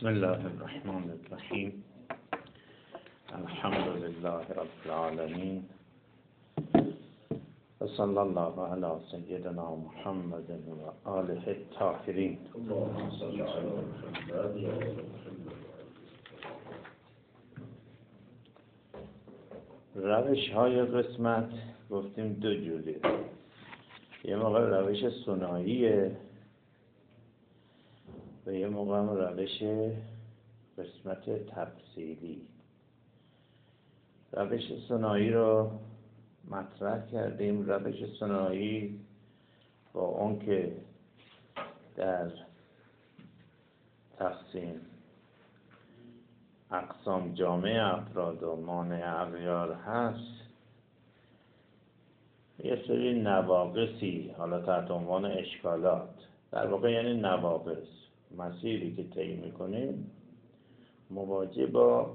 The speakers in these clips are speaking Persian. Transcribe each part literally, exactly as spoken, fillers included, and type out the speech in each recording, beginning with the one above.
بسم الله الرحمن الرحیم. الحمد لله رب العالمین و صلی الله علی سیدنا محمد و آله الطاهرین. روش های قسمت گفتیم دو جوریه. یه موقع روش ثنائیه و یه موقع هم روش قسمت تفصیلی. روش ثنایی رو مطرح کردیم. روش ثنایی با اون که در تقسیم اقسام جامع افراد و مانع اغیار هست، یه سری نواقصی، حالا تحت عنوان اشکالات، در واقع یعنی نواقص، مسیری که طی میکنیم مواجه با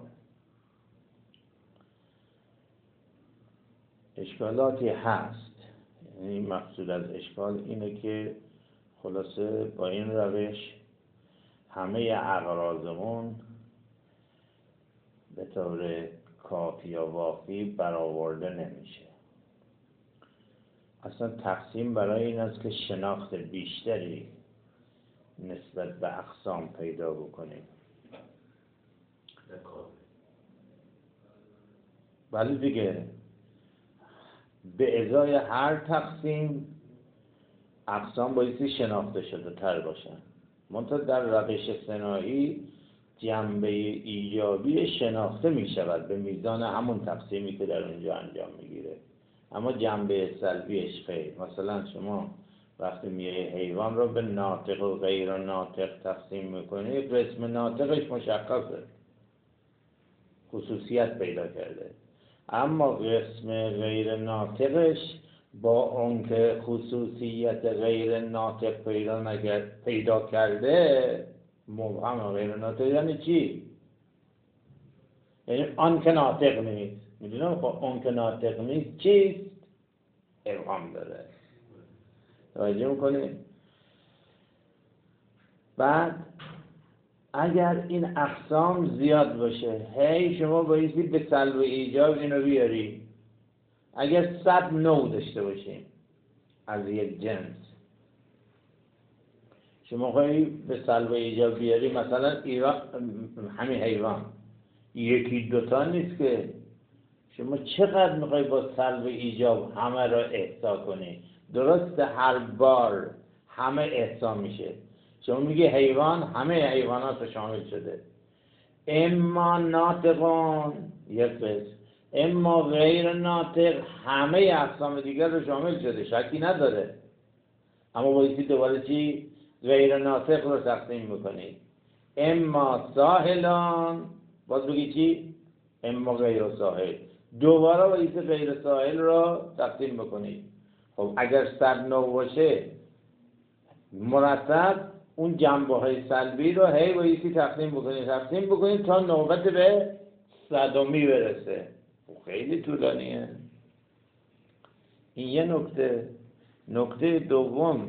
اشکالاتی هست. یعنی مقصود از اشکال اینه که خلاصه با این روش همه اغراضمون به طور کافی یا وافی برآورده نمیشه. اصلا تقسیم برای این است که شناخت بیشتری نسبت به اقسام پیدا بکنیم. ولی دیگه به ازای هر تقسیم اقسام بایستی شناخته شده تر باشن. منتها در روش ثنایی جنبه ایجابی شناخته می شود به میزان همون تقسیمی که در اونجا انجام میگیره، اما جنبه سلبیش خیر. مثلا شما وقتی میای حیوان رو به ناطق و غیر ناطق تقسیم میکنی، قسم ناطقش مشخصه، خصوصیت پیدا کرده، اما قسم غیر ناطقش با اون که خصوصیت غیر ناطق پیدا نکرد پیدا کرده مبهم. غیر ناطق یعنی چی؟ یعنی آن که ناطق نیست. میدونم خب اون که ناطق نیست چیست؟ ابهام داره. توجه میکنید؟ بعد اگر این اقسام زیاد باشه، هی شما بایستی به سلب و ایجاب اینو بیاری. اگر صد نوع داشته باشیم از یک جنس، شما خواهی به سلب و ایجاب بیاری، مثلا ایران همین حیوان یکی دوتا نیست که، شما چقدر میخوای با سلب و ایجاب همه را احصا کنی؟ درسته هر بار همه احصا میشه. شما میگی حیوان، همه حیوانات رو شامل شده، اما ناطقون یک قسم، اما غیر ناطق همه اقسام دیگر رو شامل شده، شکی نداره. اما بایستی دوباره چی؟ غیر ناطق رو تقسیم میکنی. اما ساحلان، باز بگی چی؟ اما غیر ساحل، دوباره بایستی غیر ساحل رو تقسیم بکنی. خب اگر صد نوع باشه مرتب اون جنبه های سلبی رو هی بایستی تقسیم بکنی تقسیم بکنی تا نوبت به صدمی برسه. خیلی طولانیه. این یه نکته. نکته دوم،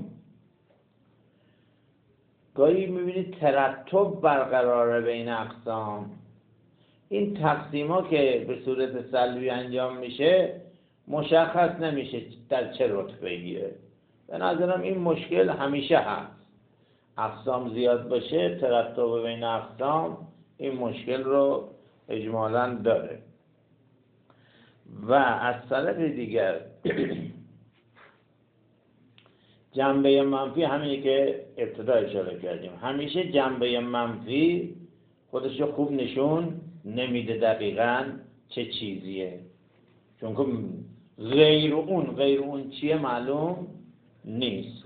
گاهی میبینید ترتب برقراره بین اقسام. این تقسیم ها که به صورت سلبی انجام میشه مشخص نمیشه در چه رتبه گیره. به نظرم این مشکل همیشه هست. اقسام زیاد باشه، ترتب بین اقسام این مشکل رو اجمالاً داره. و از طرف دیگر جنبه منفی، همینی که ابتدا اشاره کردیم، همیشه جنبه منفی خودش رو خوب نشون نمیده دقیقاً چه چیزیه، چون که غیر اون غیر اون چیه معلوم نیست.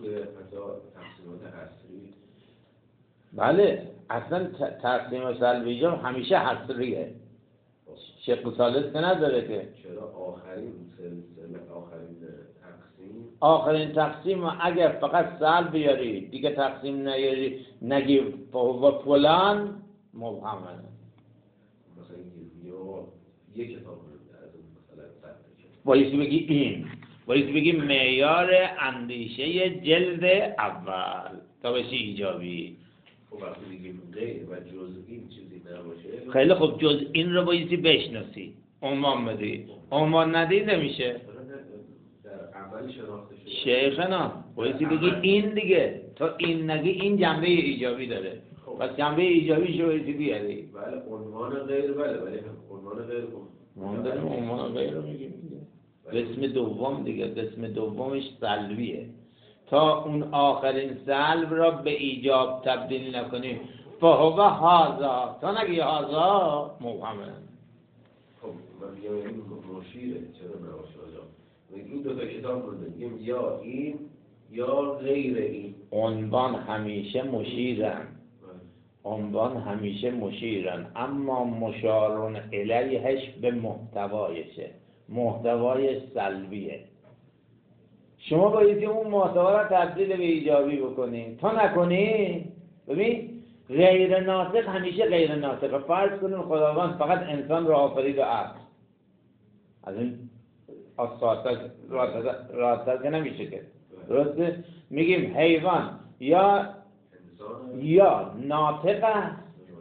بله اصلا تقسیم سلبی جا همیشه حصریه، شق ثالث که نداره که. چرا آخرین سلسله آخرین تقسیم آخرین تقسیم اگر فقط سلب بیاری دیگه تقسیم نیاری نگی و فلان مبهمه. مثلا یا یک کتاب از مثلا صد بایستی بگی این بایستی بگی معیار اندیشه جلد اول تا بشه ایجابی. خب وقتی بگیم غیر و جز این چیزی نباشه. خیلی خوب، جز این رو بایستی بشناسی، عنوان بدی. عنوان ندی نمیشه. در عمل شناخته شده. شیخنا بایستی بگی این دیگه، تا این نگی این جنبه ایجابی داره. پس جنبه ایجابی شو بایستی بیاری. بله عنوان غیر بله ولی عنوان غیر ما داریم عنوان غیر رو میگیم دیگه. قسم دوم دیگه، قسم دومش سلبیه. تا اون آخرین سلب را به ایجاب تبدیل نکنیم فهو هازا، تا نگی هازا مبهمه. خب من میگم این مشیره، چرا نباشه آجا؟ این دو تا کتاب رو میگیم یا این یا غیر این. عنوان همیشه مشیرن، عنوان همیشه مشیرن، اما مشارون الیهش به محتوایشه. محتوای سلبیه. شما باید اون محتوا را تبدیل به ایجابی بکنی. تا نکنی ببین غیر ناطق همیشه غیر ناطقه. فرض کنیم خداوند فقط انسان را آفرید و عقل، از این آساتا راستر که نمیشه که درسته. میگیم حیوان یا یا ناطق است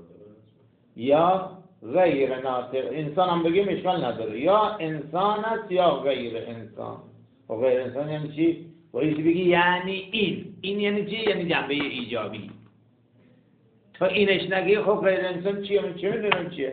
یا غیر ناطق. انسان هم بگیم اشکال نداره، یا انسان است یا غیر انسان. و غیر انسان یعنی چی؟ باید بگی یعنی این. این یعنی چی؟ یعنی جنبه ایجابی. تا اینش نگی خب غیر انسان چیه؟ من چه میدونم چیه؟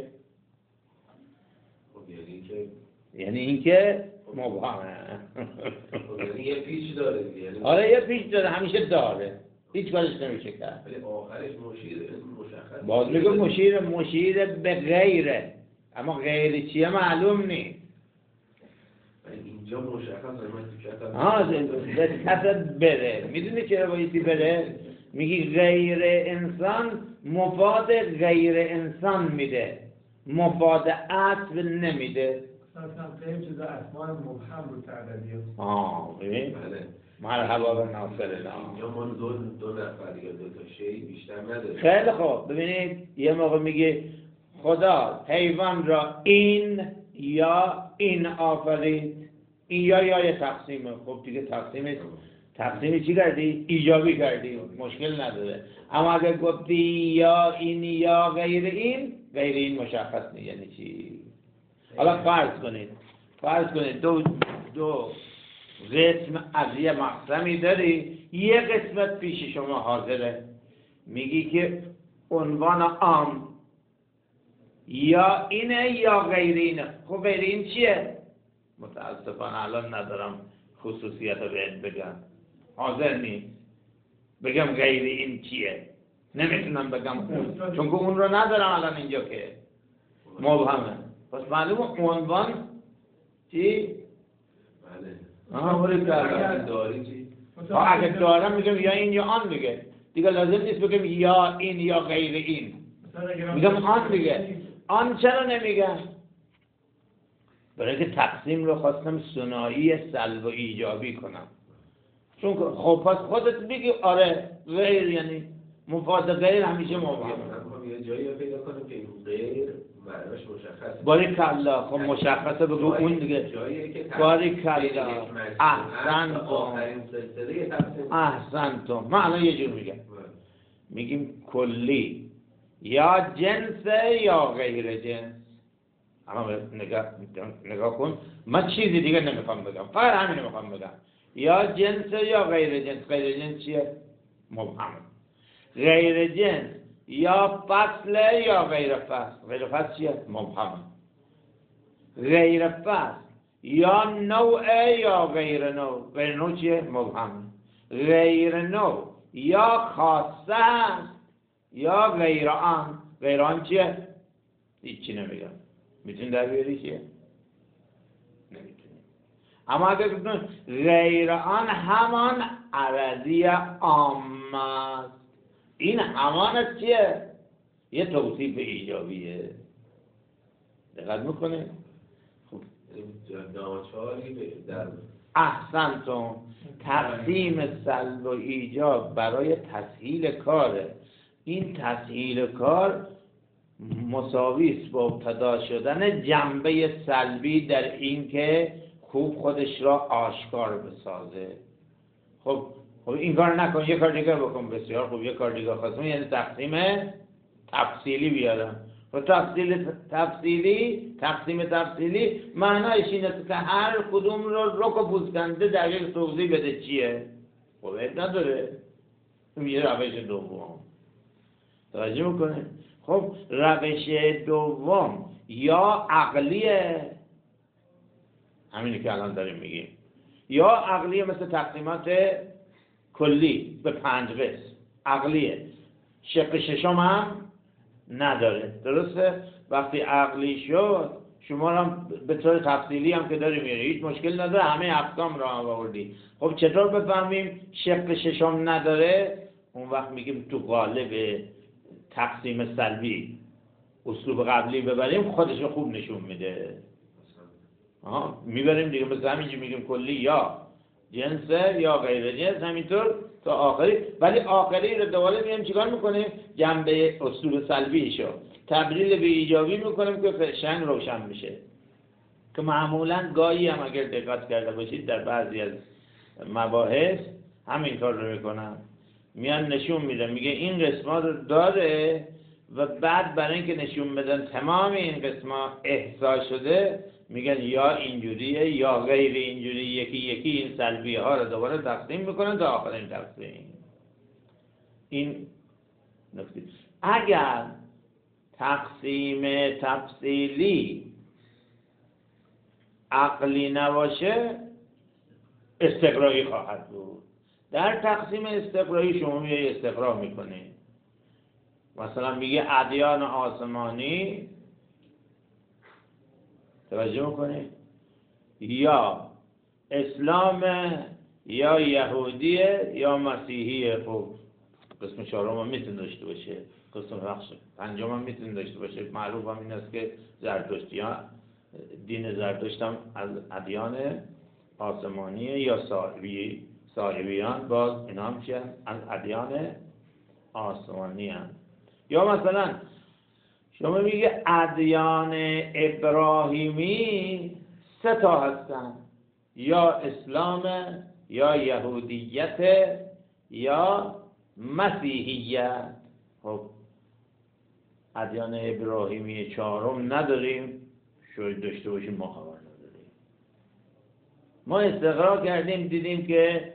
خب یعنی که یعنی این که مبهمه. خب یعنی یه پیچ داره دیگه. آره یه پیچ داره، همیشه داره، هیچ کارش نمیشه کرد. ولی آخرش مشیره، مشخص. باز میگه مشیر، مشیر به غیره، اما غیر چیه معلوم نیست. اینجا مشخص من تو کتاب ها به کسد بره. میدونی چرا بایدی بره؟ میگی غیر انسان مفاد غیر انسان میده، مفاد اصل نمیده. اصلا قیم چیز اسمان مبهم رو تعدادی. آه ببین بله. مرحبا به ناصر الله. اینجا ما دو دو نفر یا دو تا شی بیشتر نداره. خیلی خوب ببینید یه موقع میگه خدا حیوان را این یا این آفرید. این یا یا یه تقسیمه. خب دیگه تقسیم تقسیم چی کردی؟ ایجابی کردی، مشکل نداره. اما اگر گفتی یا این یا غیر این، غیر این مشخص نیست یعنی چی. حالا فرض کنید فرض کنید دو دو قسم از یه مقسمی داری، یه قسمت پیش شما حاضره، میگی که عنوان عام یا اینه یا غیر اینه. خب غیر این چیه؟ متاسفانه الان ندارم خصوصیت رو بهت بگم، حاضر نیست بگم غیر این چیه، نمیتونم بگم اون، چون که اون رو ندارم الان اینجا که مبهمه. پس معلومه عنوان چی؟ بله. آها بوری اگر داری چی؟ اگه دارم میگم یا این یا آن دیگه. دیگه لازم نیست بگم یا این یا غیر این، میگم آن دیگه. آن چرا نمیگم؟ برای که تقسیم رو خواستم ثنایی سلب و ایجابی کنم. چون خب پس خودت بگی آره غیر یعنی مفاد غیر همیشه مبهمه. ما یه جایی پیدا کنیم که این غیر معنیش مشخصه. باری کلا خب مشخصه بگو اون دیگه. باری کلا احسن تو احسن تو. من الان یه جور میگم، میگیم کلی یا جنس یا غیر جنس. اما نگاه نگاه کن، من چیزی دیگه نمیخوام بگم، فقط همین میخوام بگم. یا جنس یا غیر جنس. غیر جنس چیه؟ مبهم. غیر جنس یا فصل یا غیر فصل. غیر فصل چیه؟ مبهم. غیر فصل یا نوع یا غیر نوع. غیر نوع چیه؟ مبهم. غیر نوع یا خاصه است یا غیر آن. غیر آن چیه؟ هیچی نمیگم. میتونی در بیاری چیه؟ نمیتونی. اما اگر بکنم غیر آن همان عرضی عام است. این همان است چیه؟ یه توصیف ایجابیه. دقت میکنه؟ خب ناچاری در احسنتم. تقسیم سلب و ایجاب برای تسهیل کاره. این تسهیل کار مساوی است با ابتدا شدن جنبه سلبی در این که خوب خودش را آشکار بسازه. خب خب این کار نکن، یه کار دیگه بکن. بسیار خوب، یه کار دیگه خواستم، یعنی تقسیم تفصیلی بیارم. و تفصیل تفصیلی تقسیم تفصیلی معنایش اینه که هر کدوم رو رک و پوسکنده دقیق توضیح بده چیه. خب نداره. یه روش دوم توجه میکنه. خب روش دوم یا عقلیه، همینی که الان داریم میگیم، یا عقلیه مثل تقسیمات کلی به پنج قسم عقلیه، شق ششم هم نداره. درسته؟ وقتی عقلی شد شما هم به طور تفصیلی هم که داری میری هیچ مشکل نداره، همه اقسام را آوردی. خب چطور بفهمیم شق ششم نداره؟ اون وقت میگیم تو قالب تقسیم سلبی اسلوب قبلی ببریم، خودش رو خوب نشون میده. آها میبریم دیگه، مثل همینجا میگیم کلی یا جنسه یا غیر جنس، همینطور تا آخری. ولی آخری رو دوباره میگیم چیکار میکنیم؟ جنبه اسلوب سلبیشو تبدیل به ایجابی میکنیم که قشنگ روشن میشه. که معمولا گاهی هم اگر دقت کرده باشید در بعضی از مباحث همین کار رو میکنن، میان نشون میدن میگه این قسمات رو داره و بعد برای اینکه نشون بدن تمام این قسمات احصا شده میگن یا اینجوریه یا غیر اینجوری، یکی یکی این سلبی ها رو دوباره تقسیم میکنن تا آخرین تقسیم. این نکته. اگر تقسیم تفصیلی عقلی نباشه استقرایی خواهد بود. در تقسیم استقرایی شما میای استقرا میکنی، مثلا میگه ادیان آسمانی، توجه میکنی، یا اسلام یا یهودیه یا مسیحیه. خب قسم چهارم هم میتونه داشته باشه، قسم بخش پنجم هم میتونه داشته باشه. معروف هم این است که زرتشتیان، دین زرتشت هم از ادیان آسمانیه یا صاحبی صاحبیان، باز اینا هم چیه؟ از ادیان آسمانی هم. یا مثلا شما میگه ادیان ابراهیمی سه تا هستن، یا اسلام یا یهودیت یا مسیحیت. خب ادیان ابراهیمی چهارم نداریم، شاید داشته باشیم ما خبر نداریم. ما استقرا کردیم دیدیم که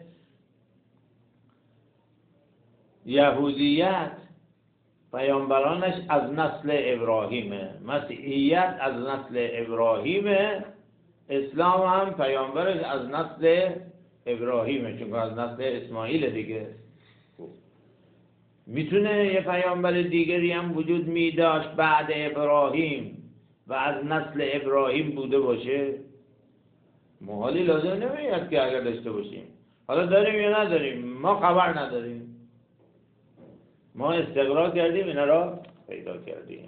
یهودیت پیامبرانش از نسل ابراهیمه، مسیحیت از نسل ابراهیمه، اسلام هم پیامبرش از نسل ابراهیمه، چون از نسل اسماعیل دیگه. میتونه یه پیامبر دیگری هم وجود میداشت بعد ابراهیم و از نسل ابراهیم بوده باشه؟ محالی لازم نمیاد که اگر داشته باشیم. حالا داریم یا نداریم ما خبر نداریم، ما استقرا کردیم اینا را پیدا کردیم.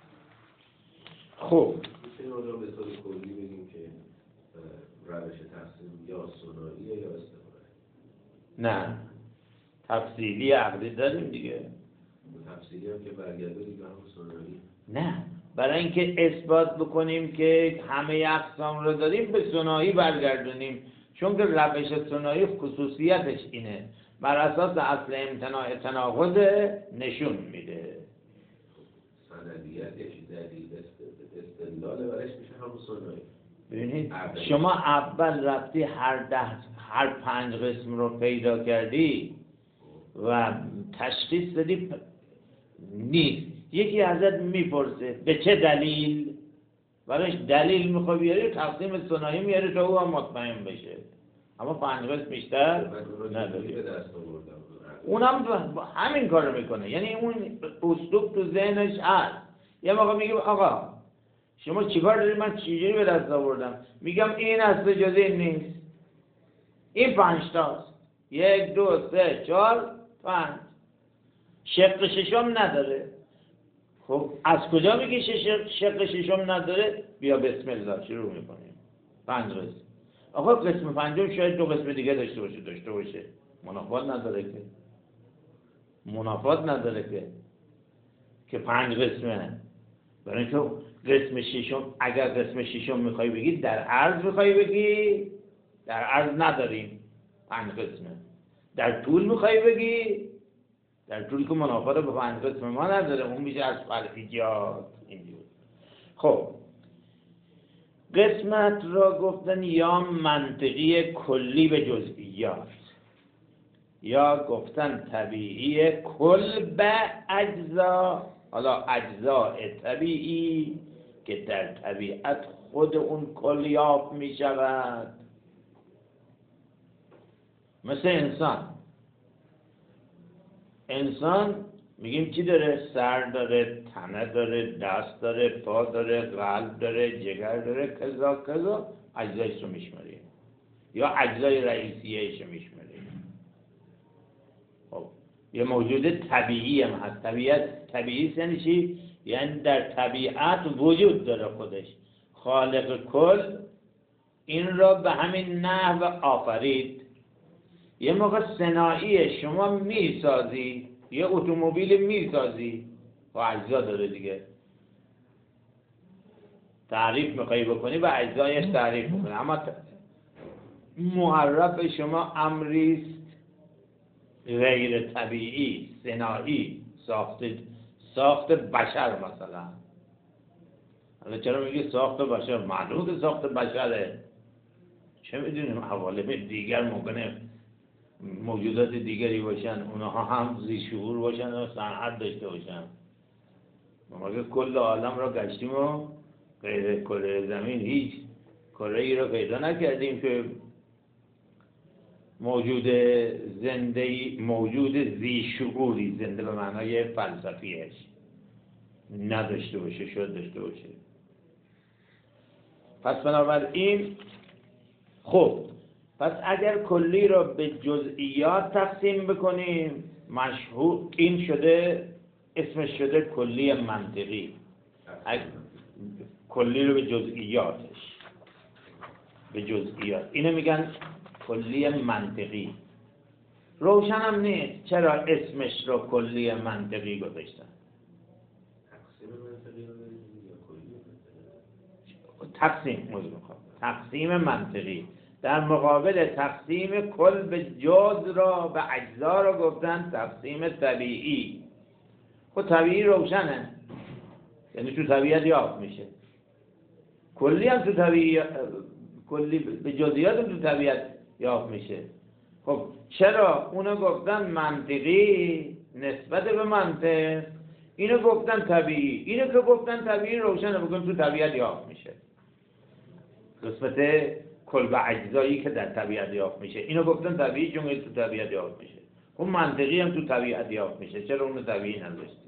خب میتونیم آن را به طور کلی بگیم که روش تقسیم یا ثنائیه یا استقراره؟ نه، تفصیلی عقلی داریم دیگه. تفصیلی هم که برگرده دیگه هم ثنائیه. نه، برای اینکه اثبات بکنیم که همه اقسام رو داریم به ثنایی برگردونیم، چون که روش ثنایی خصوصیتش اینه، بر اساس اصل امتناع تناقض نشون میده. سندیت یکی دلیل استدلال برش میشه همون ثنایی. ببینید شما اول رفتی هر ده هر پنج قسم رو پیدا کردی و تشخیص دادی نیست. یکی ازت میپرسه به چه دلیل، برایش دلیل میخوای بیاری، تقسیم ثنایی میاری تا او هم مطمئن بشه. اما پنج قسم بیشتر نداری. اونم همین کار رو میکنه، یعنی اون اسلوب تو ذهنش هست. یه موقع میگه آقا شما چیکار داری، من چجوری به دست آوردم؟ میگم این اصل جز این نیست، این پنج تاست، یک دو سه چهار پنج، شق ششم نداره. خب از کجا میگی شق, شق ششم نداره؟ بیا بسم الله شروع میکنیم. پنج قسم. آقا قسم پنجم شاید دو قسم دیگه داشته باشه داشته باشه منافات نداره که منافات نداره که که پنج قسمه. برای اینکه قسم ششم، اگر قسم ششم میخوای بگی در عرض میخوای بگی، در عرض نداریم پنج قسمه. در طول میخوای بگی در طوری که منافات به پنج قسم ما نداره، اون میشه از فرعیات. اینجور. خب قسمت را گفتن یا منطقی کلی به جزئیات، یا گفتن طبیعی کل به اجزا. حالا اجزاء طبیعی که در طبیعت خود اون کل یافت می شود، مثل انسان. انسان میگیم چی داره؟ سر داره، تنه داره، دست داره، پا داره، قلب داره، جگر داره، کذا کذا اجزایش رو میشماریم، یا اجزای رئیسیهش رو میشماریم. خب یه موجود طبیعی هم هست. طبیعت طبیعی یعنی چی؟ یعنی در طبیعت وجود داره خودش. خالق کل این را به همین نحو آفرید. یه موقع صناعی شما میسازی، یه اتومبیل میسازی و اجزا داره دیگه، تعریف میخوایی بکنی و اجزایش تعریف میکنی، اما معرف شما امریست غیر طبیعی، صناعی، ساخت ساخت بشر مثلا. حالا چرا میگی ساخت بشر؟ معلومه که ساخت بشره، چه میدونیم عوالم دیگر ممکنه موجودات دیگری باشن، اونها هم ذی شعور باشن و صنعت داشته باشن. ما که کل عالم را گشتیم و غیر کره زمین هیچ کره ای را پیدا نکردیم که موجود زنده موجود ذی شعوری، زنده به معنای فلسفیش، نداشته باشه، شاید داشته باشه. پس بنابراین خب پس اگر کلی را به جزئیات تقسیم بکنیم، مشهور این شده، اسمش شده کلی منطقی. کلی رو به جزئیاتش، به جزئیات اینو میگن کلی منطقی. روشن هم نیست چرا اسمش رو کلی منطقی گذاشتن. تقسیم موضوع میخوام تقسیم منطقی در مقابل تقسیم کل به جز را به اجزا را گفتن تقسیم طبیعی. خب طبیعی روشنه، یعنی تو طبیعت یافت میشه. کلی هم تو طبیعت، کلی به جزئیات هم تو طبیعت یافت میشه. خب چرا اونو گفتن منطقی نسبت به منطق، اینو گفتن طبیعی؟ اینو که گفتن طبیعی روشنه، بگم تو طبیعت یافت میشه. قسمت کل به اجزایی که در طبیعت یافت میشه، اینو گفتن طبیعی چون تو طبیعت یافت میشه. خب منطقی هم تو طبیعت یافت میشه، چرا اونو طبیعی نذاشتی؟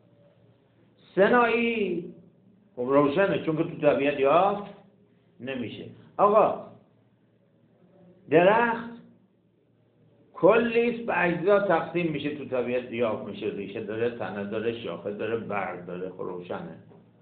صناعی خب روشنه چون که تو طبیعت یافت نمیشه. آقا درخت کلیست به اجزا تقسیم میشه، تو طبیعت یافت میشه، ریشه داره، تنه داره، شاخه داره، برگ داره، خب روشنه.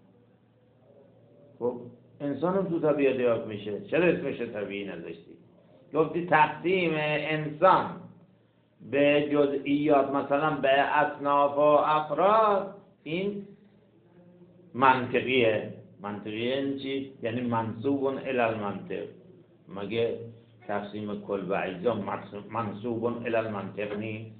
خب انسان هم تو طبیعت یافت میشه، چرا اسمش طبیعی نذاشتی؟ گفتی تقسیم انسان به جزئیات، مثلا به اصناف و افراد، این منطقیه. منطقیه یعنی چی؟ یعنی منسوب الی المنطق. مگه تقسیم کل به اجزا منسوب الی المنطق نیست؟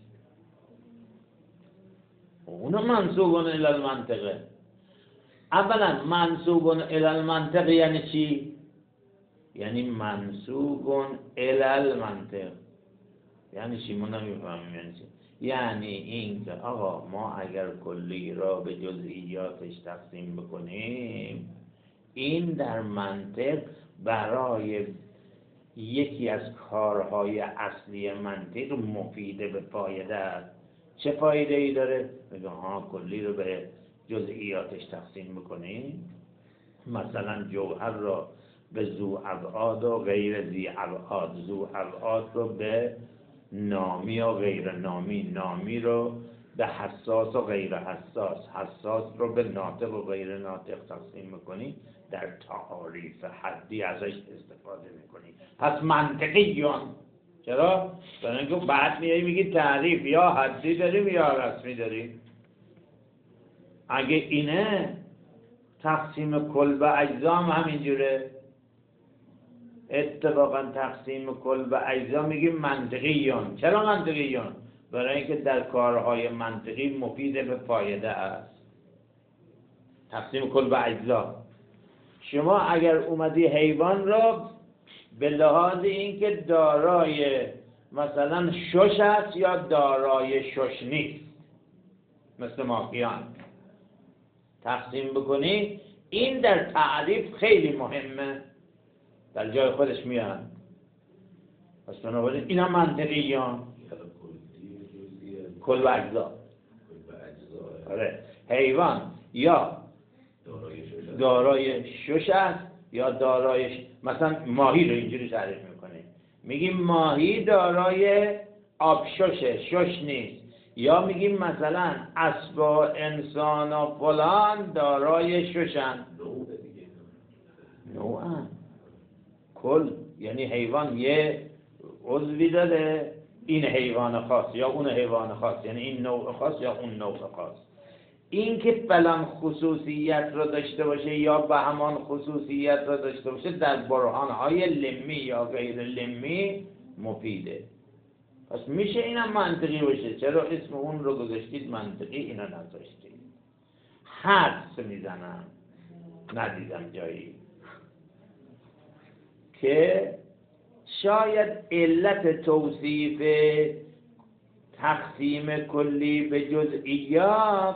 اونو منسوب الی المنطقه. اولا منسوب الی المنطق یعنی چی؟ یعنی منسوب الی المنطق یعنی چی؟ ما نمیفهمیم یعنی چی. یعنی این که آقا ما اگر کلی را به جزئیاتش تقسیم بکنیم، این در منطق برای یکی از کارهای اصلی منطق مفیده به فایده است. چه فایده ای داره؟ میگه ها کلی رو به جزئیاتش تقسیم بکنیم، مثلا جوهر را به ذو ابعاد و غیر ذی ابعاد، ذو ابعاد رو به نامی و غیر نامی، نامی رو به حساس و غیر حساس، حساس رو به ناطق و غیر ناطق تقسیم میکنی، در تعاریف حدی ازش استفاده میکنی. پس منطقیون. چرا؟ برای اینکه بعد میایی میگی تعریف یا حدی داریم یا رسمی داریم. اگه اینه تقسیم کل به اجزا هم همینجوره. اتفاقا تقسیم کل به اجزا میگیم منطقیون. چرا منطقیون؟ برای اینکه در کارهای منطقی مفید به فایده است. تقسیم کل به اجزا. شما اگر اومدی حیوان را به لحاظ اینکه دارای مثلا شش است یا دارای شش نیست، مثل ماهیان تقسیم بکنی، این در تعریف خیلی مهمه، در جای خودش میاد. پس بنابراین اینا منطقیان، کل و اجزا. آره، حیوان یا دارای شش است یا دارای ش... مثلا ماهی رو اینجوری تعریف میکنه، میگیم ماهی دارای آبششه، شش نیست. یا میگیم مثلا اسب و انسان و فلان دارای ششن، نوعن. کل یعنی حیوان یه عضوی داره، این حیوان خاص یا اون حیوان خاص، یعنی این نوع خاص یا اون نوع خاص. این که فلان خصوصیت را داشته باشه یا به همان خصوصیت را داشته باشه در برهانهای لمی یا غیر لمی مفیده. پس میشه اینم منطقی باشه. چرا اسم اون رو گذاشتید منطقی، اینا نذاشتید؟ حدس میزنم، ندیدم جایی که شاید علت توصیف تقسیم کلی به جزئیات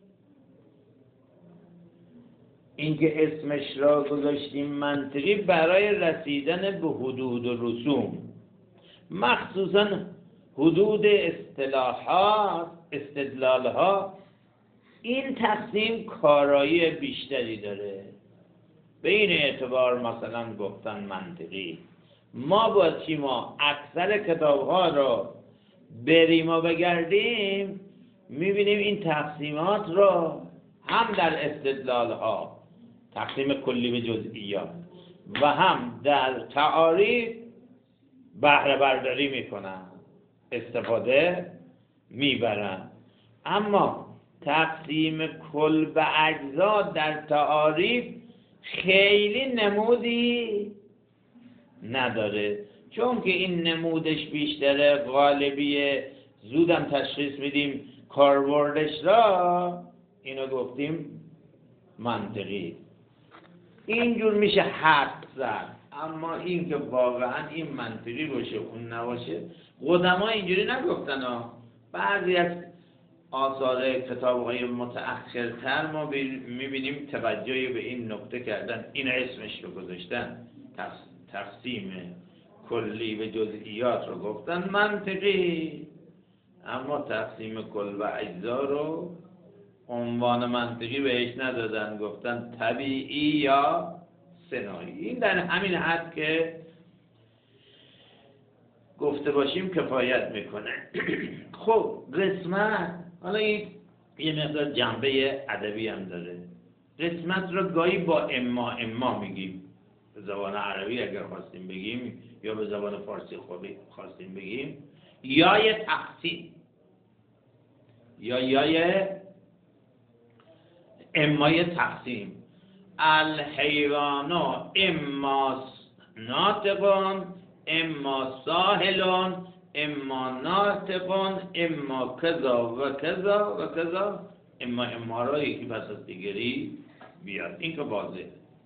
اینکه اسمش را گذاشتیم منطقی برای رسیدن به حدود و رسوم، مخصوصا حدود اصطلاحات استدلالها. این تقسیم کارایی بیشتری داره، به این اعتبار مثلا گفتن منطقی. ما با چی ما اکثر کتاب‌ها رو بریم و بگردیم می‌بینیم این تقسیمات رو هم در استدلال‌ها تقسیم کلی به جزئیات و هم در تعاریف بهره برداری میکنن، استفاده میبرن. اما تقسیم کل به اجزا در تعاریف خیلی نمودی نداره، چون که این نمودش بیشتره، غالبیه، زودم تشخیص میدیم کاربردش را، اینو گفتیم منطقی. اینجور میشه حد زد. اما این که واقعا این منطقی باشه اون نباشه، قدما اینجوری نگفتن ها. بعضی از آثار کتاب‌های متأخرتر ما میبینیم توجهی به این نکته کردن، این اسمش رو گذاشتن، تقسیم کلی به جزئیات رو گفتن منطقی، اما تقسیم کل و اجزا رو عنوان منطقی بهش ندادن، گفتن طبیعی یا صناعی. این در همین حد که گفته باشیم کفایت میکنه. خب قسمت، حالا این یه مقدار جنبه ادبی هم داره. قسمت رو گاهی با اما اما میگیم، به زبان عربی اگر خواستیم بگیم یا به زبان فارسی خوبی خواستیم بگیم، یا یه تقسیم یا یا یه امای تقسیم. الحیوان اما ناطقون اما ساهلون اما ناطقون اما کذا و کذا و کذا، اما اما را یکی پس از دیگری بیاد. این که واضحه.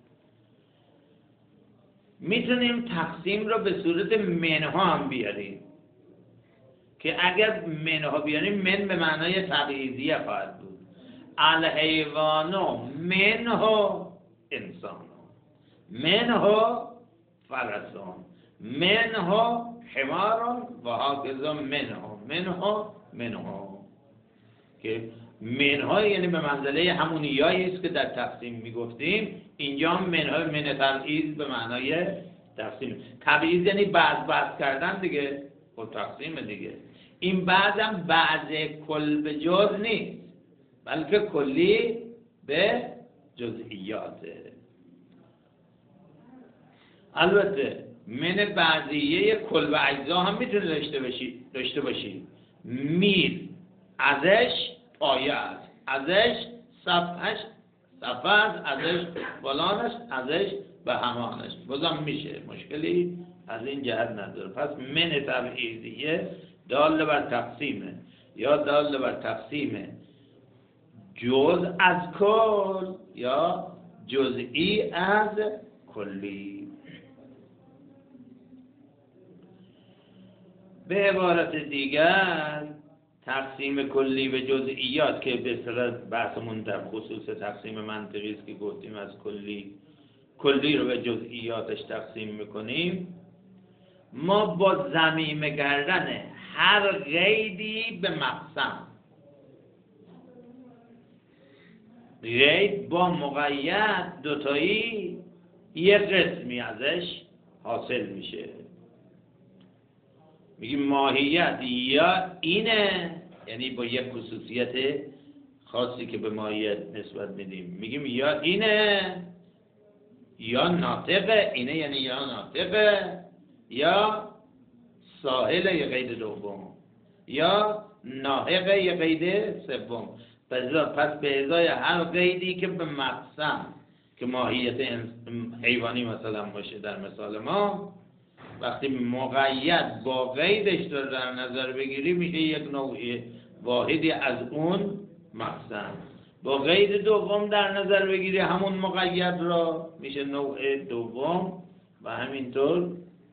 میتونیم تقسیم را به صورت منها هم بیاریم که اگر منها بیاریم، من به معنای تبعیضیه خواهد بود. الحیوان منها انسان، منها فرسان، منها حماران و هاکذا منها منها منها، که منها یعنی به منزله همون یایی است که در تقسیم میگفتیم. اینجا منها من تبعیض به معنای تقسیم. تبعیض یعنی بعض بعض کردن دیگه، خب تقسیم دیگه. این بعضم بعض کل به جز نیست، بلکه کلی به جزئیاته. البته من بعضیه کل و اجزا هم میتونه داشته باشی داشته باشی میل ازش پایه است، ازش صفحش صفحه است، ازش فلانش، ازش به همانش، بازم میشه، مشکلی از این جهت نداره. پس من تبعیضیه دال بر تقسیمه یا دال بر تقسیم جز از کل یا جزئی از کلی. به عبارت دیگر تقسیم کلی به جزئیات که به اصطلاح بحثمون در خصوص تقسیم منطقی است که گفتیم از کلی کلی رو به جزئیاتش تقسیم میکنیم، ما با ضمیمه کردن هر قیدی به مقسم، قید با مقید دوتایی یه قسمی ازش حاصل میشه. میگیم ماهیت یا اینه، یعنی با یک خصوصیت خاصی که به ماهیت نسبت میدیم، میگیم یا اینه یا ناطقه، اینه یعنی یا ناطقه یا ساحل یه قید دوم یا ناحقه یه قید سوم. پس به ازای هر قیدی که به مقسم که ماهیت حیوانی مثلا باشه در مثال ما، وقتی مقید با قیدش رو در نظر بگیری میشه یک نوع واحدی از اون مقسم. با قید دوم در نظر بگیری همون مقید را میشه نوع دوم و همینطور.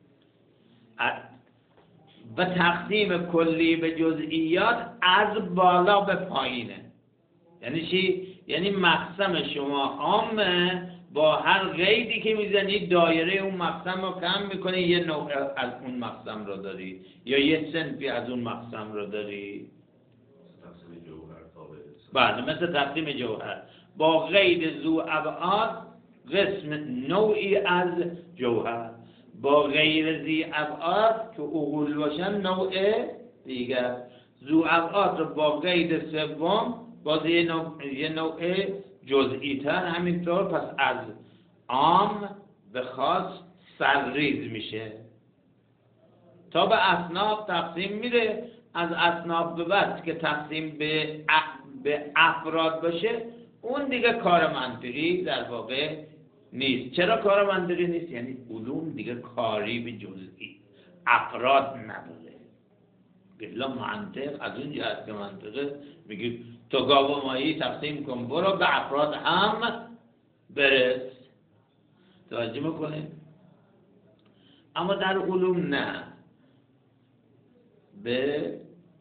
و تقسیم کلی به جزئیات از بالا به پایینه. یعنی چی؟ یعنی مقسم شما عامه، با هر قیدی که میزنی دایره اون مقسم رو کم میکنی، یه نوع از اون مقسم رو داری یا یه صنفی از اون مقسم رو داری. تقسیم جوهر بله، مثل تقسیم جوهر با قید ذو ابعاد قسم نوعی از جوهر، با غیر ذی ابعاد که عقول باشن نوع دیگر. ذو ابعاد رو با قید سوم باز یه نوع, یه نوع جزئی تر. همینطور پس از عام به خاص سرریز میشه تا به اصناف تقسیم میره. از اصناف به بعد که تقسیم به به افراد باشه، اون دیگه کار منطقی در واقع نیست. چرا کار منطقی نیست؟ یعنی علوم دیگه کاری به جزئی افراد نداره. بلا منطق از اون جهت که منطقه میگه تو گاو و ماهی تقسیم کن برو به افراد هم برس. توجه میکنه؟ اما در علوم نه، به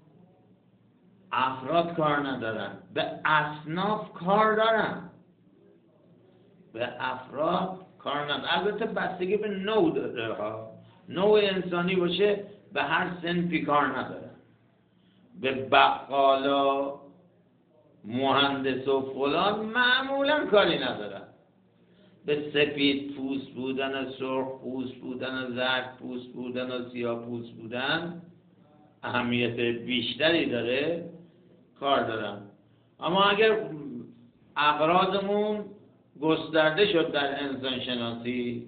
افراد کار ندارن، به اصناف کار دارن. به افراد کار ندارن. البته بستگی به نوع داره ها. نوع انسانی باشه به هر صنفی کار ندارن. به بقالا، مهندس و فلان معمولا کاری ندارن. به سفید پوست بودن، سرخ پوست بودن، زرد پوست بودن و سیاه پوست بودن اهمیت بیشتری داره، کار دارن. اما اگر اغراضمون گسترده شد در انسان شناسی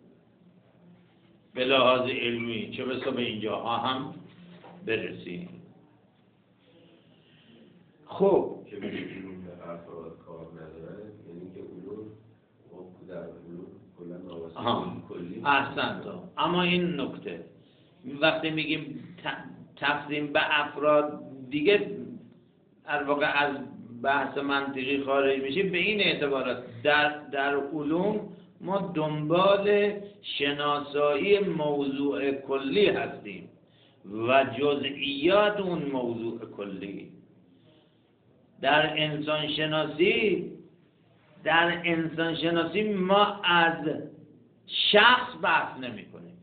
به لحاظ علمی، چه بسا به اینجاها هم برسیم. خب که به علوم به افراد کار ندارن، یعنی که علوم در علوم کلا نواسطی کلی. احسن تو. اما این نکته وقتی میگیم تقسیم به افراد دیگه در واقع از بحث منطقی خارج میشه. به این اعتبارات در در علوم ما دنبال شناسایی موضوع کلی هستیم و جزئیات اون موضوع کلی. در انسان شناسی در انسان شناسی ما از شخص بحث نمی کنیم،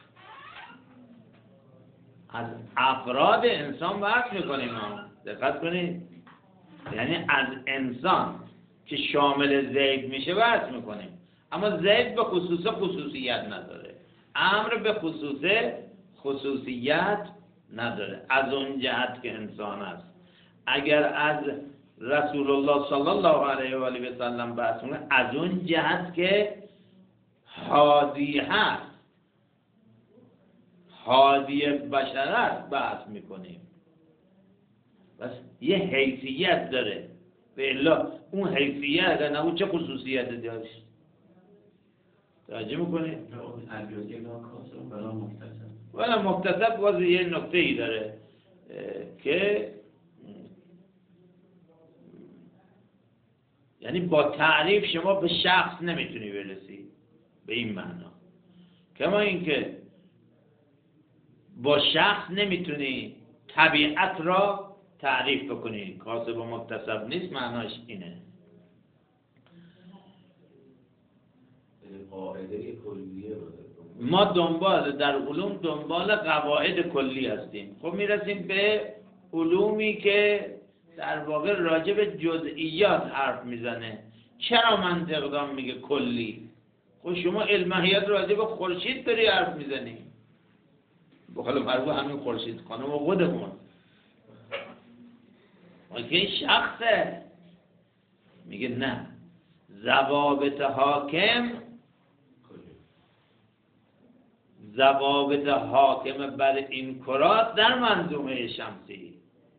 از افراد انسان بحث می کنیم. دقت کنید، یعنی از انسان که شامل زید میشه بحث می کنیم. اما زید به خصوص خصوصیت نداره، امر به خصوص خصوصیت نداره. از اون جهت که انسان است. اگر از رسول الله صلی الله علیه و آله و سلم بحث کنه، از اون جهت که هادی هست، هادی بشرت بحث میکنیم. بس یه حیثیت داره. به الا اون حیثیت اگر نبود چه خصوصیت داشت؟ توجه میکنید؟ البته کاسم برای مختصر ولی مختصر باز یه نکته ای داره. که یعنی با تعریف شما به شخص نمیتونی برسی به این معنا، کما اینکه با شخص نمیتونی طبیعت را تعریف بکنی. کاسب و مکتسب نیست، معناش اینه. قاعده کلیه ما دنبال در علوم دنبال قواعد کلی هستیم. خب میرسیم به علومی که در واقع راجع به جزئیات حرف میزنه. چرا منطق دام میگه کلی؟ خب شما علم احیات راجع به خورشید داری حرف میزنی، بخاطر مربوط همین خورشید خانم و خودمون که این شخصه. میگه نه، ضوابط حاکم ضوابط حاکم بر این کرات در منظومه شمسی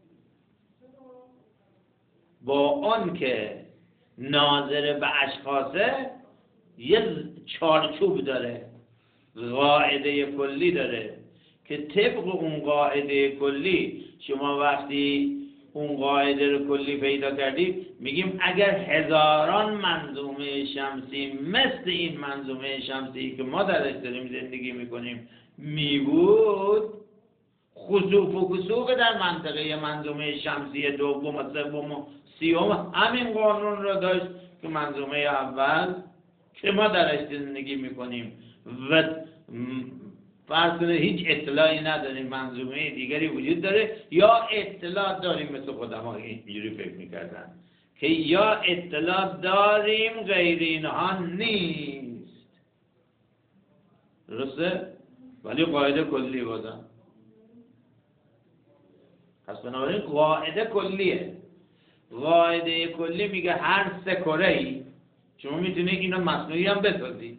با آن که ناظر به اشخاصه یه چارچوب داره، قاعده کلی داره که طبق اون قاعده کلی شما وقتی اون قاعده رو کلی پیدا کردی میگیم اگر هزاران منظومه شمسی مثل این منظومه شمسی که ما درش داریم زندگی میکنیم میبود، خسوف و کسوف در منطقه منظومه شمسی دوم و سوم و سیوم همین قانون رو داشت که منظومه اول که ما درش زندگی میکنیم و فرض کنید هیچ اطلاعی نداریم منظومه دیگری وجود داره، یا اطلاع داریم مثل خودما اینجوری فکر میکردن که یا اطلاع داریم غیر اینها نیست. درسته؟ ولی قاعده کلی بودن. پس بنابراین قاعده کلیه. قاعده کلی میگه هر سه کره‌ای شما میتونی اینو مصنوعی هم بسازی.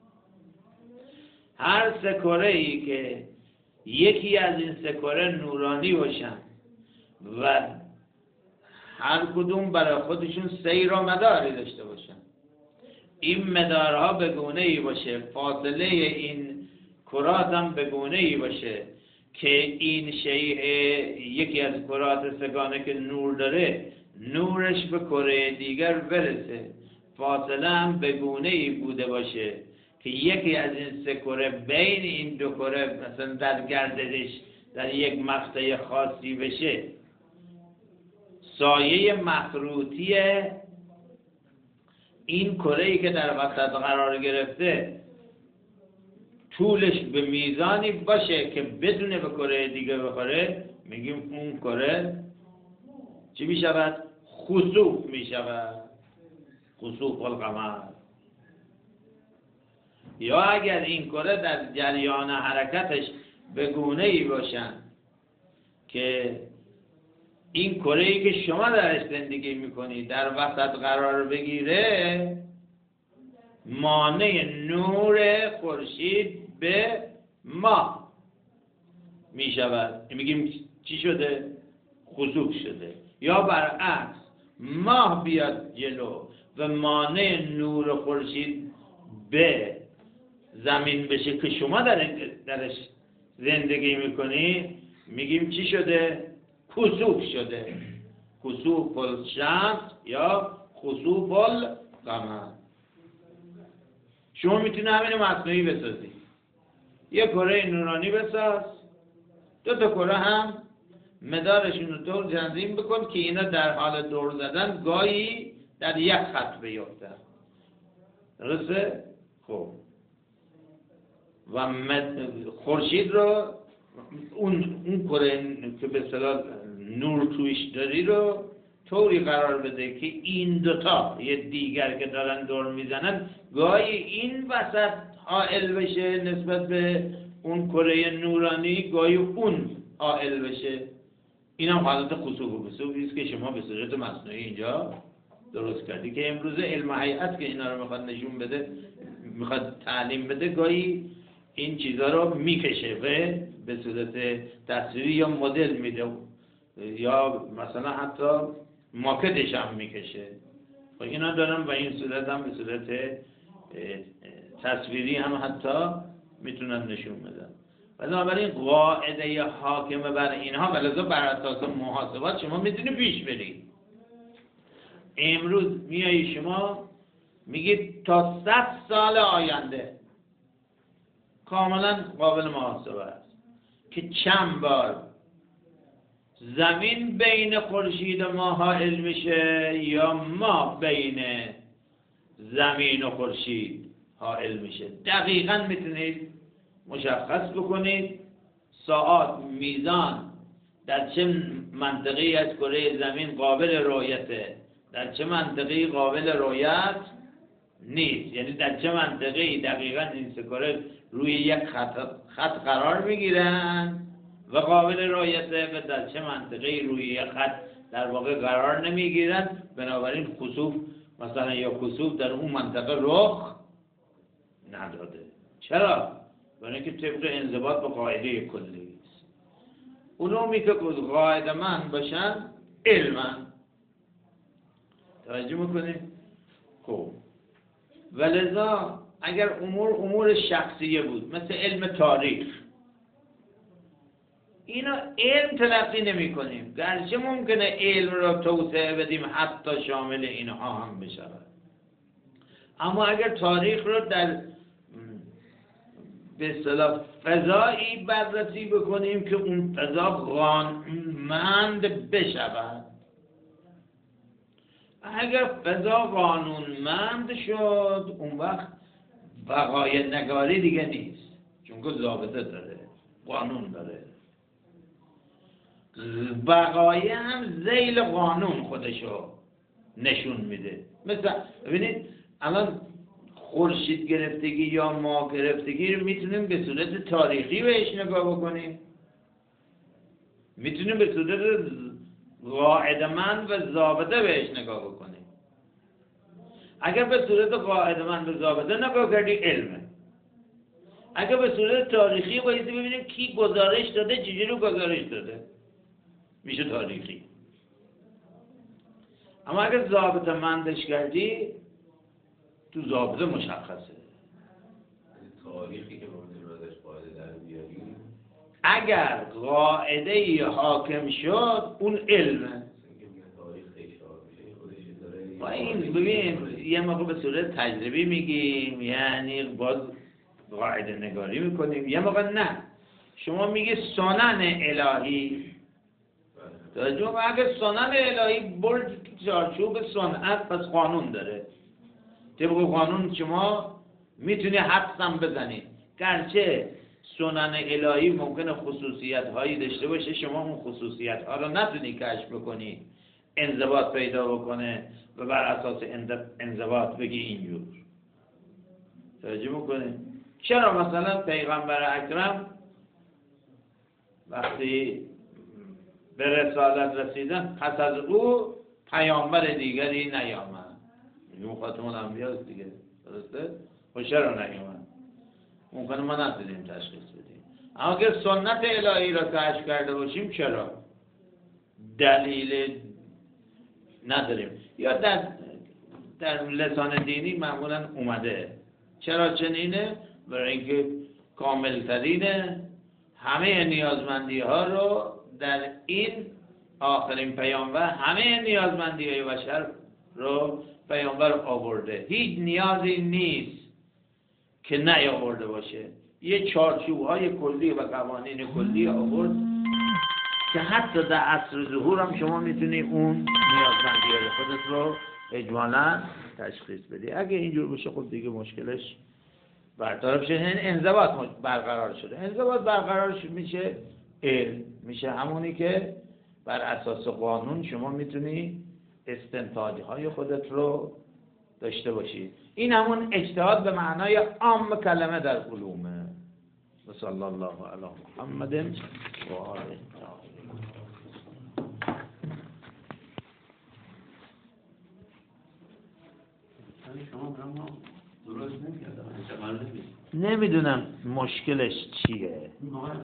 هر سه کره‌ای که یکی از این سه کره نورانی باشن و هر کدوم برای خودشون سیر و مداری داشته باشن، این مدارها به گونه‌ای باشه، فاصله این کرات هم به گونه‌ای باشه که این شیء یکی از کرات سگانه که نور داره نورش به کره دیگر برسه، فاصله هم به گونه‌ای بوده باشه که یکی از این سه کره بین این دو کره مثلا در گردش در یک مقطع خاصی بشه، سایه مخروطی این کره‌ای که در وسط قرار گرفته طولش به میزانی باشه که بدون به کره دیگه بخوره، میگیم اون کره چی میشود؟ خسوف میشود، خسوف القمر. یا اگر این کره در جریان حرکتش به گونه‌ای باشن که این کره‌ای که شما درش زندگی میکنید در وسط قرار بگیره، مانع نور خورشید به ماه میشود، میگیم چی شده؟ خسوف شده. یا برعکس ماه بیاد جلو و مانع نور خورشید به زمین بشه که شما در درش زندگی میکنی، میگیم چی شده؟ خسوف شده. خسوف الشمس یا خسوف القمر. شما میتونی همین مصنوعی بسازی، یه کره نورانی بساز، دو تا کره هم مدارشون رو دور تنظیم بکن که اینا در حال دور زدن گاهی در یک خط بیفتن. درسته؟ خب و خورشید رو اون اون کره که به اصطلاح نور تویش داری رو طوری قرار بده که این دوتا یه دیگر که دارن دور میزنن گاهی این وسط حائل بشه نسبت به اون کره نورانی، گاهی اون حائل بشه. این هم حالت خسوف و کسوفی است که شما به صورت مصنوعی اینجا درست کردی که امروزه علم هیئت که اینا رو میخواد نشون بده، میخواد تعلیم بده، گاهی این چیزا رو میکشه و به صورت تصویری یا مدل میده یا مثلا حتی ماکتش هم میکشه. و اینا دارن و این صورت هم به صورت تصویری هم حتی میتونن نشون بدن. بنابراین قاعده حاکمه بر اینها و لذا بر اساس محاسبات شما میتونی پیش برید. امروز میایی شما میگید تا صد سال آینده کاملا قابل محاسبه است که چند بار زمین بین خورشید و ماه حائل میشه یا ماه بین زمین و خورشید حائل میشه. دقیقاً میتونید مشخص بکنید ساعات میزان در چه منطقه‌ای از کره زمین قابل رؤیته، در چه منطقه‌ای قابل رؤیت نیست، یعنی در چه منطقه‌ای دقیقاً این سه کره روی یک خط, خط قرار میگیرن و قابل رؤیته و در چه منطقه‌ای روی یک خط در واقع قرار نمیگیرن. بنابراین خسوف مثلا یا کسوف در اون منطقه رخ نداده. چرا؟ برای اینکه طبق انضباط با قاعده کلی است. علومی که قاعده من باشن علمن. توجه میکنید؟ خب ولذا اگر امور امور شخصیه بود مثل علم تاریخ، اینا علم تلقی نمی کنیم، گرچه ممکنه علم را توسعه بدیم حتی شامل اینها هم بشود، اما اگر تاریخ را در به اصطلاح فضایی بررسی بکنیم که اون فضا قانونمند بشود، اگر فضا قانونمند شد اون وقت وقایع نگاری دیگه نیست، چون که ضابطه داره، قانون داره. وقایع هم ذیل قانون خودشو نشون میده. مثلا ببینید الان خورشید گرفتگی یا ماه گرفتگی رو میتونیم به صورت تاریخی بهش نگاه بکنیم، میتونیم به صورت قاعده‌مند و ضابطه بهش نگاه بکنیم. اگر به صورت قاعده‌مند و ضابطه نگاه کردی علمه، اگر به صورت تاریخی باید ببینیم کی گزارش داده، چجوری گزارش داده، میشه تاریخی. اما اگر ضابطه مندش کردی تو ضابطه مشخصه. تاریخی که ممکنه ازش قاعده در بیاریم، اگر قاعده حاکم شد اون علمه. تاریخ تکرار میشه خودش داره. با این ببین یه موقع به صورت تجربی میگیم، یعنی باز قاعده نگاری میکنیم، یه موقع نه. شما میگی سنن الهی، توجه، اگر سنن الهی برد چارچوب صنعت پس قانون داره. طبق قانون شما میتونی حدس هم بزنید، گرچه سنن الهی ممکنه خصوصیت هایی داشته باشه، شما اون خصوصیت ها رو نتونی کشف بکنی، انضباط پیدا بکنه و بر اساس انضباط بگی اینجور. توجه میکنید؟ چرا مثلا پیغمبر اکرم وقتی به رسالت رسیدن پس از او پیامبر دیگری نیامد؟ میگه خاتم الانبیاء است دیگه، درسته؟ خب چرا نیامد؟ ممکنه ما نتونیم تشخیص بدیم، اما اگر سنت الهی را کشف کرده باشیم چرا؟ دلیل نداریم. یا در در لسان دینی معمولا اومده. چرا چنینه؟ برای اینکه کاملترین همه نیازمندی ها رو در این آخرین پیامبر، همه نیازمندی های بشر رو پیامبر آورده. هیچ نیازی نیست که نیاورده باشه. یه چارچوب های کلی و قوانین کلی آورد که حتی در عصر ظهور هم شما میتونی اون نیازمندی های خودت رو اجمالاً تشخیص بدی. اگه اینجور بشه خب دیگه مشکلش برطرف شده، یعنی انضباط برقرار شده. انضباط برقرار میشه علم، میشه همونی که بر اساس قانون شما میتونی استنتاج های خودت رو داشته باشی. این همون اجتهاد به معنای عام کلمه در علومه. و صلی الله علی محمد و آله. نمیدونم مشکلش چیه.